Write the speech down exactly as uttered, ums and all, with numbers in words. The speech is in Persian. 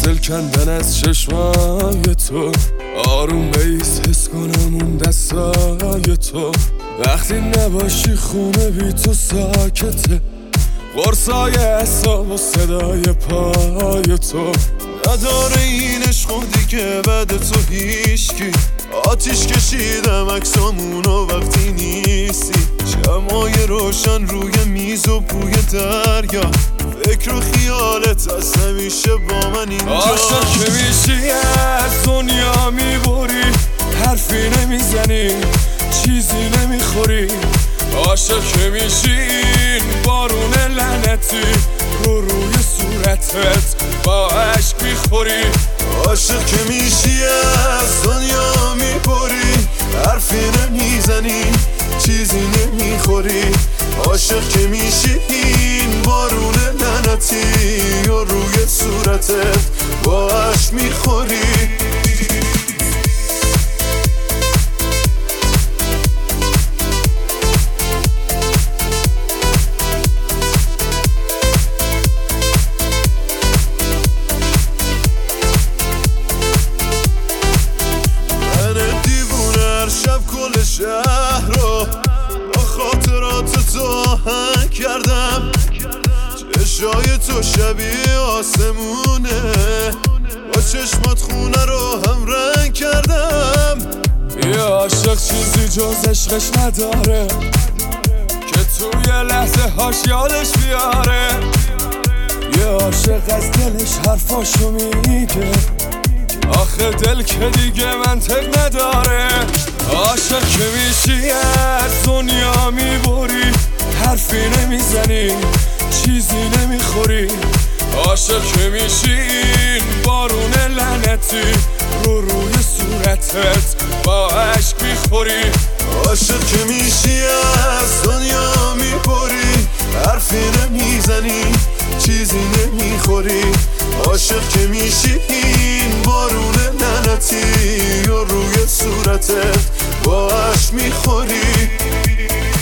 دل کندن از چشمای تو، آروم بیس حس کنم اون دستای تو. وقتی نباشی خونه بی تو ساکته، قرصای اعصاب و صدای پای تو. نداره این عشق دیگه بعد تو هیچکی، آتیش کشیدم عکسامونو وقتی نیستی. شمای روشن روی میز و بوی دریا، فکر و خیالت از همیشه با من اینجا. عاشق که میشی از دنیا میبری، حرفی نمیزنی چیزی نمیخوری. عاشق که میشی این بارون لعنتی رو روی صورتت با عشق میخوری. عاشق که میشی از دنیا میبری، حرفی نمیزنی چیزی نمیخوری. عاشق که میشی این بارون لعنتی و روی صورتت با عشق میخوری. کل شهر رو با خاطرات تو آهنگ کردم، چشای تو شبیه آسمونه، با چشمات خونه رو هم رنگ کردم. یه عاشق چیزی جز عشقش نداره که توی لحظه هاش یادش بیاره. یه عاشق از دلش حرفاشو میگه، آخه دل که دیگه منطق نداره. عاشق که میشی از دنیا میبری، حرفی نمیزنی چیزی نمیخوری. عاشق که میشی این بارون لعنتی رو روی صورتت با عشق میخوری. عاشق که میشی از دنیا میبری، حرفی نمیزنی چیزی نمیخوری. عاشق که میشی این بارون لعنتی و روی صورتت با عشق میخوری.